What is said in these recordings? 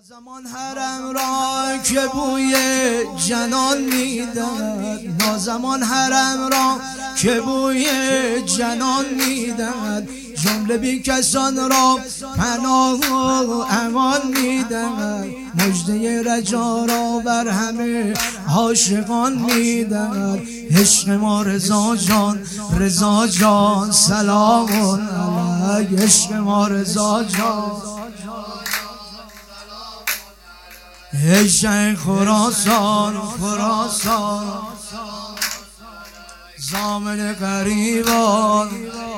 نازمان حرم را که بوی جنان میدهد، نازمان حرم را که بوی جنان میدهد، جمله بی کسان را پناه و امان میدهد، مژده رجا را بر همه عاشقان میدهد. عشق ما رضا جان، رضا جان سلام علیک، عشق ما رضا جان. ای شیخ خراسان خراسان، ضامن غریبان،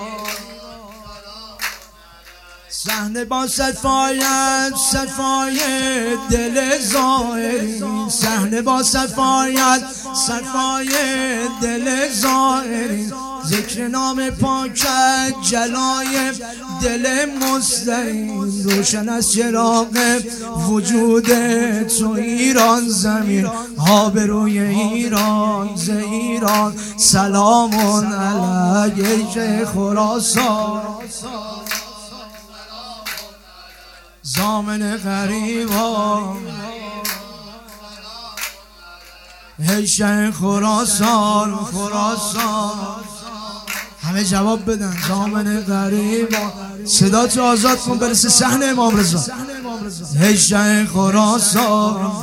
صحنه با صفایت صفای دل ظاهرین، صحنه با صفایت صفای دل ظاهرین، ذکر نام پاکت جلای دل مستقیم، روشن از چراغ وجود تو ایران زمین، آبروی ایران ز ایران سلام علیک ای خراسان، ضامن غریبان. ای شیخ خراسان خراسان، همه جواب بدن. ضامن غریبان، صدا تو آزاد کن برسه صحن امام رضا. ای شیخ خراسان،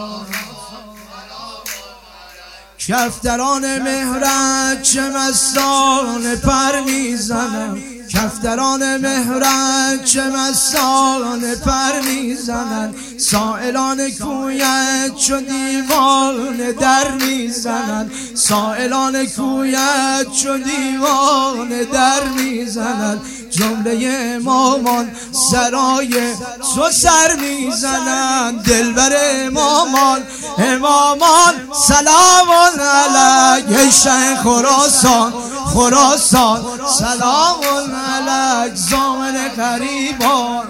کفتران مهرت چه مستان پر میزنم، کفتران مهرت چه مستان پر میزنن، سائلان کویت چو دیوان در میزنن، سائلان کویت چو دیوان در میزنن، جمله امامان سرای تو سر میزنن، دلبر امامان امامان سلام علیک ای شیخ خراسان خراسان سلام علیک، ضامن غریبان.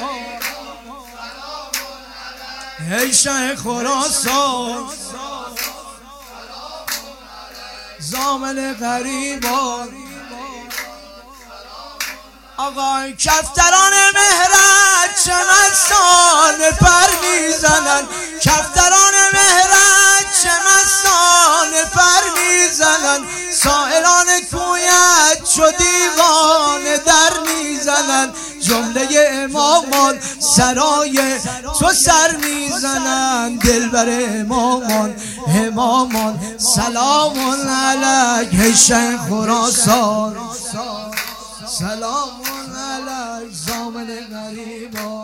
ای شیخ خراسان، ضامن غریبان. آقای کفتران مهرت چه مستان پر میزنن، کفتران مهرت چه مستان پر میزنن، سائلان کویت چو دیوان در میزنن، جمله امامان سرای تو سر میزنن، دلبر امامان امامان سلام علیک ای شیخ خراسان، سلام علیک ضامن غریبان.